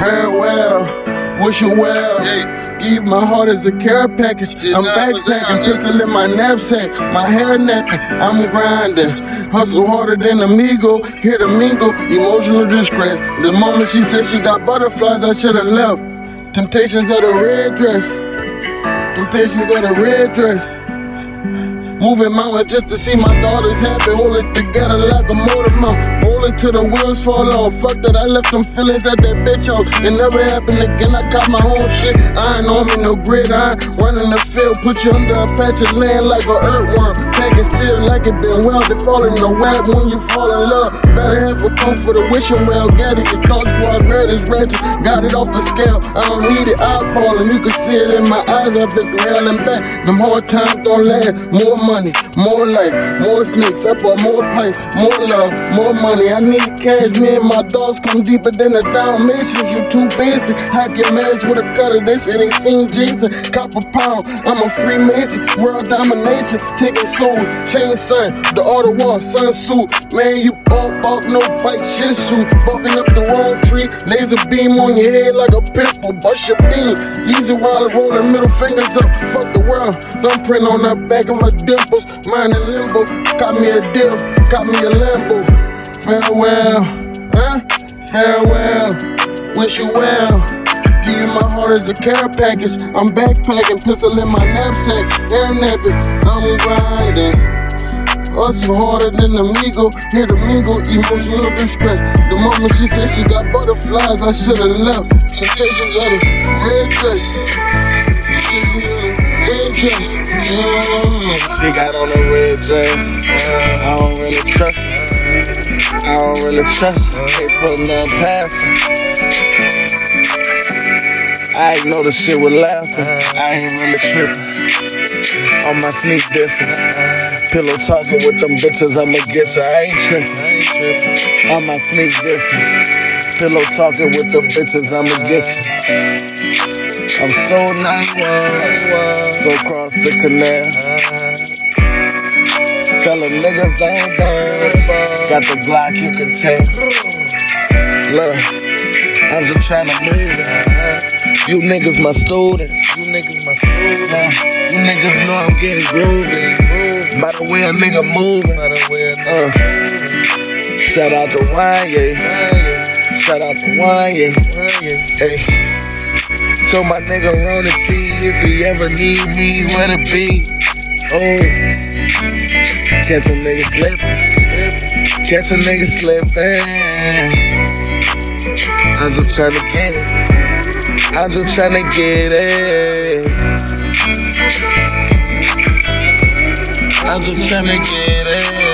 Farewell, wish you well. Give my heart as a care package. I'm backpacking, pistol in my knapsack. My hair napping, I'm grinding. Hustle harder than Amigo, here to mingle. Emotional distress. The moment she said she got butterflies, I should've left. Temptations of the red dress. Temptations of the red dress. Moving mountains just to see my daughters happy. Hold it together like a motor mount. Rolling till the wheels fall off. Fuck that, I left them feelings at that bitch house. It never happened again, I caught my own shit. I ain't on me no grid, I ain't running the field. Put you under a patch of land like a earthworm. Pack it sealed like it been welded. Fall in the web when you fall in love. Better have a come for the wishing well. Gather your thoughts before I grab this ratchet. Got it off the scale, I don't need it eyeballing. You can see it in my eyes, I've been through hell and back. Them hard times don't last. More money, more life, more snakes. I bought more pipes, more love, more money. I need cash, me and my dogs come deeper than the Dalmatians. You too basic, hack your mask with a cutter. They say they seen Jason, cop a pound. I'm a Freemason, world domination, taking souls, chain son, the auto war, sun suit. Man, you all bought no bike, shit suit. Barking up the wrong tree, laser beam on your head like a pimple. Bust your beam, easy while rolling middle fingers up. Fuck the world, thumbprint on the back of her dimples. Mine in limbo, got me a deal, got me a Lambo. Farewell, farewell, wish you well. Give you my heart as a care package. I'm backpacking, pistol in my knapsack, air napping, I'm grinding. Hustle harder than Amigo, here to mingle, emotional distress. The moment she said she got butterflies, I should've left. Temptations of the red dress. She got on a red dress. I don't really trust her. I don't really trust her. Ain't putting nothing past her. I ain't know the shit with laughter. I ain't really tripping. On my sneak dissing. Pillow talking with them bitches, I'ma get you. I ain't tripping. On my sneak dissing. Pillow talking with them bitches, I'ma get you. I'm so naive, so cross the canal. Tell them niggas don't burn. Got the Glock you can take. Look, I'm just trying to move it. You niggas my students. You niggas my students. You niggas know I'm getting groovy. By the way a nigga moving. Shout out to Wanye. Shout out to Wanye. Hey. Told my nigga Rona T, if he ever need me, where to be. Oh, catch a nigga slippin', catch a nigga slippin'. I'm just tryna get it, I'm just tryna get it. I'm just tryna get it.